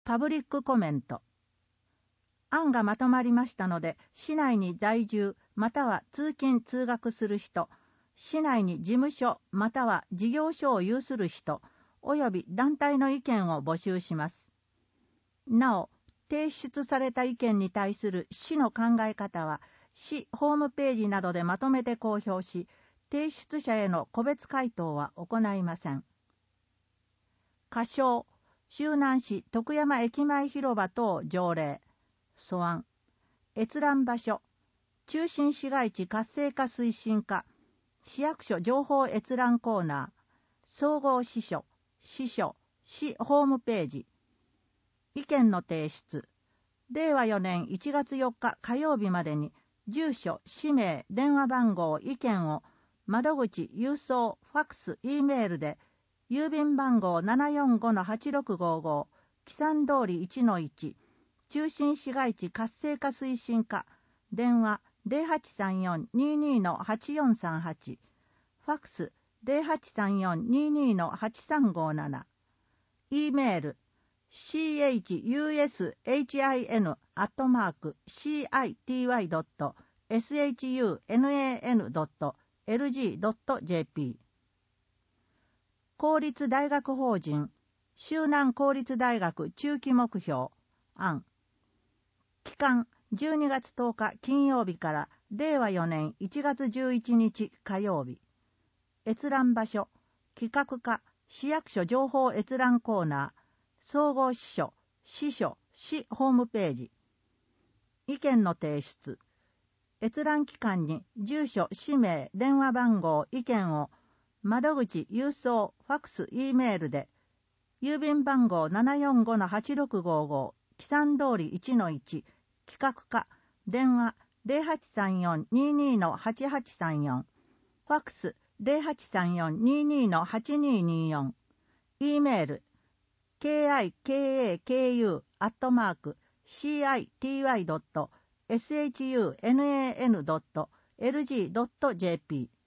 パブリックコメント。案がまとまりましたので、市内に在住または通勤通学する人、市内に事務所または事業所を有する人、および団体の意見を募集します。なお、提出された意見に対する市の考え方は、市ホームページなどでまとめて公表し、提出者への個別回答は行いません。仮称、周南市徳山駅前広場等条例、素案、閲覧場所、中心市街地活性化推進課、市役所情報閲覧コーナー、総合支所、支所、市ホームページ。意見の提出。令和4年1月4日火曜日までに、住所、氏名、電話番号、意見を、窓口、郵送、ファックス、Eメールで、郵便番号 745-8655、木山通り 1-1、中心市街地活性化推進課、電話 0834-22-8438、ファックス 0834-22-8357、Eメール、chushit.shun.lg.jp 公立大学法人周南公立大学中期目標案期間12月10日金曜日から令和4年1月11日火曜日閲覧場所企画課市役所情報閲覧コーナー総合支所、支所、市ホームページ。意見の提出。閲覧期間に住所、氏名、電話番号、意見を窓口、郵送、ファックス、Eメールで郵便番号 745-8655 木山通り 1-1 企画課電話 0834-22-8834 ファックス 0834-22-8224 Eメールkikaku@city.shun.lg.jp